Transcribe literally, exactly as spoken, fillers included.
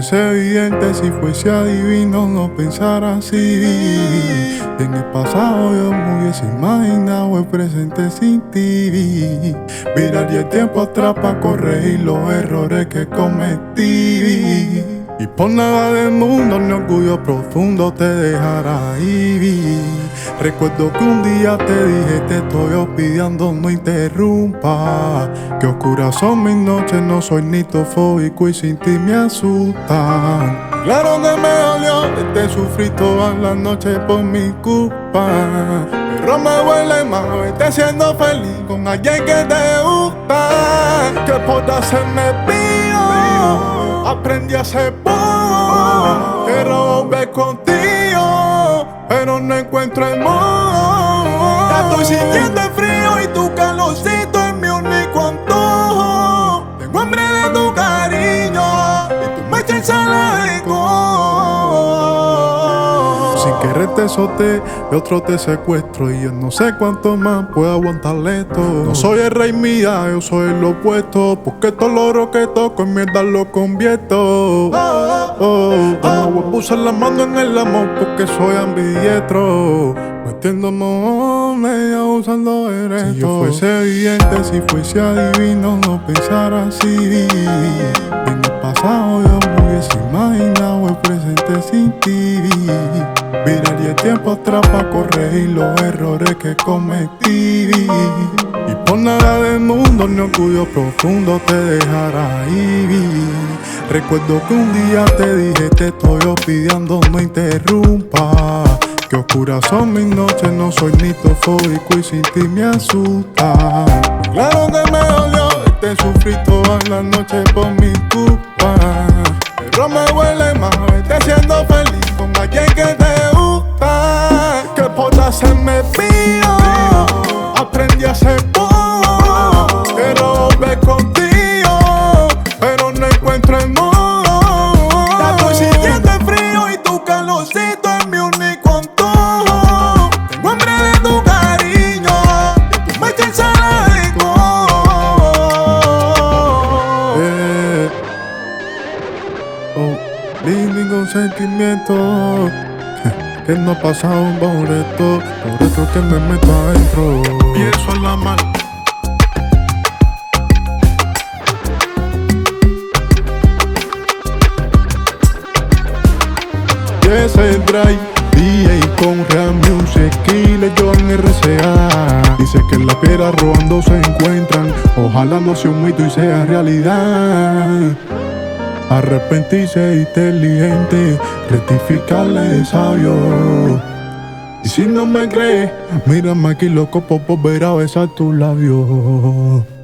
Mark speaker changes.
Speaker 1: fuese evidente, si fuese adivino, no pensar así. En el pasado yo me hubiese imaginado el presente sin ti. Miraría el tiempo atrás para corregir los errores que cometí. Y por nada del mundo ni orgullo profundo te dejará ir. Recuerdo que un día te dije te estoy olvidando, no interrumpa. Que oscuras son mis noches, no soy nitofóbico y sin ti me asustan. Claro que me dolió verte sufrir todas las noches por mi culpa. Pero me duele más verte siendo feliz con alguien que te gusta. Que por hacerme pío aprendí a ser bobo. Quiero volver contigo, pero no encuentro el modo. Ya estoy sintiendo el frío y tu calorcito es mi único antojo. Tengo hambre de tu cariño y tú me echas algo. Sin querer te solté y otro te secuestro. Y yo no sé cuánto más puedo aguantar esto. No soy el rey mía, yo soy el opuesto. Porque todo lo oro que toco en mierda lo convierto. Oh, oh, oh. No voy a pusar la mano en el amor porque soy ambidiestro. Metiendo monedas usando erecto. Si yo fuese evidente, si fuese adivino, no pensar así. En el pasado yo me hubiese imaginado el presente sin ti. Miraría el tiempo atrás para corregir los errores que cometí. Y por nada del mundo ni orgullo profundo te dejará ir. Recuerdo que un día te dije te estoy olvidando, no interrumpa. Que oscuras son mis noches, no soy nitofóbico y sin ti me asusta. Claro que me dolió verte sufrir todas las noches por mi culpa. Pero me duele más verte siendo feliz con alguien que te gusta. Que por hacerme pío aprendí a ser bobo. Quiero volver contigo, pero no encuentro el modo. Ya estoy sintiendo el frío y tu calorcito es mi único antojo. Tengo hambre de tu cariño y tú me echas algo. Eh, oh, lindo con sentimiento. Que no ha pasado un boleto, por eso que me meto adentro. Pienso en la mano. Yes, el drive, D J con Real Music y Legion R C A. Dice que en la piedra robando se encuentran. Ojalá no sea un mito y sea realidad. Arrepentirse inteligente, rectificarle sabio. Y si no me crees, mírame aquí loco por volver a besar tus labios.